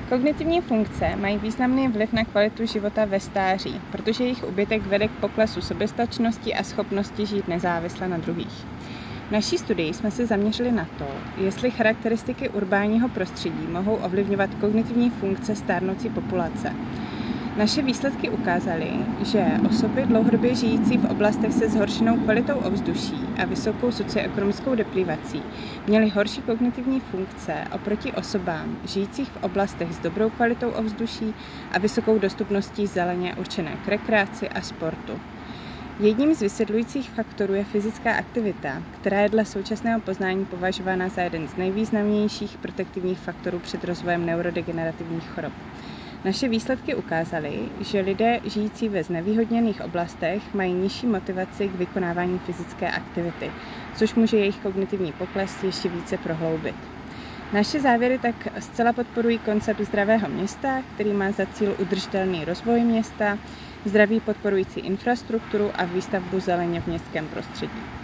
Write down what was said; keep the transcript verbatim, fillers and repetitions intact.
Kognitivní funkce mají významný vliv na kvalitu života ve stáří, protože jejich úbytek vede k poklesu soběstačnosti a schopnosti žít nezávisle na druhých. V naší studii jsme se zaměřili na to, jestli charakteristiky urbánního prostředí mohou ovlivňovat kognitivní funkce stárnoucí populace. Naše výsledky ukázaly, že osoby dlouhodobě žijící v oblastech se zhoršenou kvalitou ovzduší a vysokou socioekonomickou deprivací měly horší kognitivní funkce oproti osobám žijících v oblastech s dobrou kvalitou ovzduší a vysokou dostupností zeleně určené k rekreaci a sportu. Jedním z vysvětlujících faktorů je fyzická aktivita, která je dle současného poznání považována za jeden z nejvýznamnějších protektivních faktorů před rozvojem neurodegenerativních chorob. Naše výsledky ukázaly, že lidé žijící ve znevýhodněných oblastech mají nižší motivaci k vykonávání fyzické aktivity, což může jejich kognitivní pokles ještě více prohloubit. Naše závěry tak zcela podporují koncept zdravého města, který má za cíl udržitelný rozvoj města, zdraví podporující infrastrukturu a výstavbu zeleně v městském prostředí.